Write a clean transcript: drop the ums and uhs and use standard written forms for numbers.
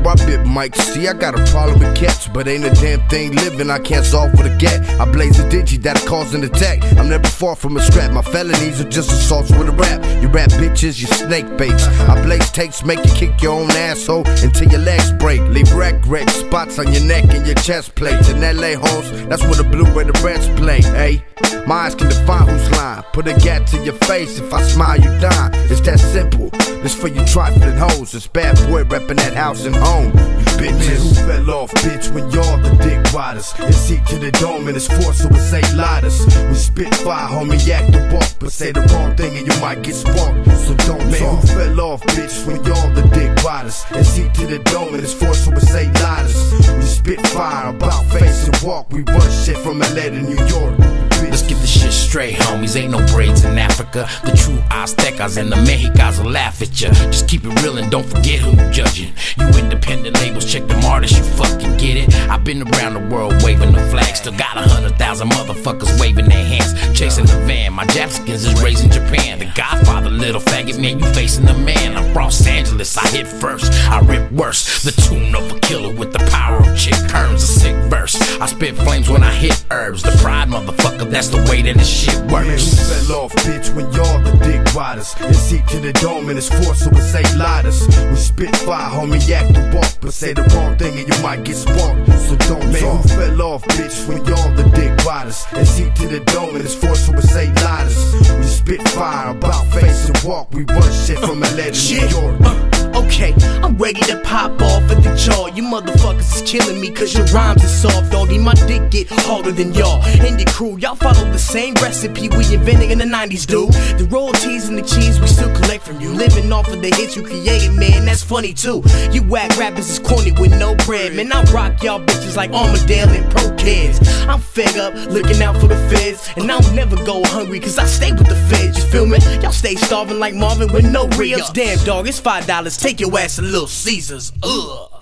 I bit mics. See, I got a problem with cats, but ain't a damn thing living I can't solve with a gat. I blaze a digi that'll cause an attack. I'm never far from a scrap. My felonies are just assaults with a rap. You rap bitches, you snake baits. I blaze tapes, make you kick your own asshole until your legs break. Leave wreck spots on your neck and your chest plates. In LA homes, that's where the blue and the reds play, hey. My eyes can define who's lying. Put a gat to your face, if I smile you die. It's that simple, this for you trifling hoes. It's bad boy reppin' that house and home. You bitches. Man, who fell off, bitch, when y'all the dick riders? It's seat to the dome and it's force, so it's ain't lighters. We spit fire, homie, act the walk, but say the wrong thing and you might get sparked, so don't man, talk. Who fell off, bitch, when y'all the dick riders? It's seat to the dome and it's force, so it's ain't lighters. We spit fire, about face and walk. We run shit from LA to New York. Let's get this shit straight, homies. Ain't no braids in Africa. The true Aztecas and the Mexicans will laugh at ya. Just keep it real and don't forget who you judging. You independent labels, check them artists, you fucking get it. I've been around the world waving the flag. Still got 100,000 motherfuckers waving their hands, chasing the van. My Japskins is raising Japan. The Godfather, little faggot, man, you facing the man. I'm Los Angeles, I hit first, I rip worse. The tune of a killer with the power of Chick Kearns, a sick verse. I spit flames when I hit herbs. The pride, motherfucker, that's the way that this shit works. Man, who fell off, bitch, when y'all the dick riders? It's seat to the dome and it's force, so it's ain't lighters. We spit fire, homie, act the walk, but say the wrong thing and you might get sparked, so don't man, talk. Who fell off, bitch, when y'all the dick riders? It's seat to the dome and it's force, so it's ain't lighters. We spit fire, about face and walk. We run shit from LA to New York. Okay, I'm ready to pop off at the jaw. You motherfuckers is killing me cause your rhymes is soft, doggy. My dick get harder than y'all and your crew. Y'all follow the same recipe we invented in the 90s, dude. The royalties and the cheese we still collect from you. Living off of the hits you created, man, that's funny too. You whack rappers is corny with no bread. Man, I rock y'all bitches like Armadale and Pro Kids. I'm fed up, looking out for the feds. And I'll never go hungry cause I stay with the feds, you feel me? Y'all stay starving like Marvin with no re-ups. Damn, dog, it's $5. Take your ass to Little Caesars. Ugh.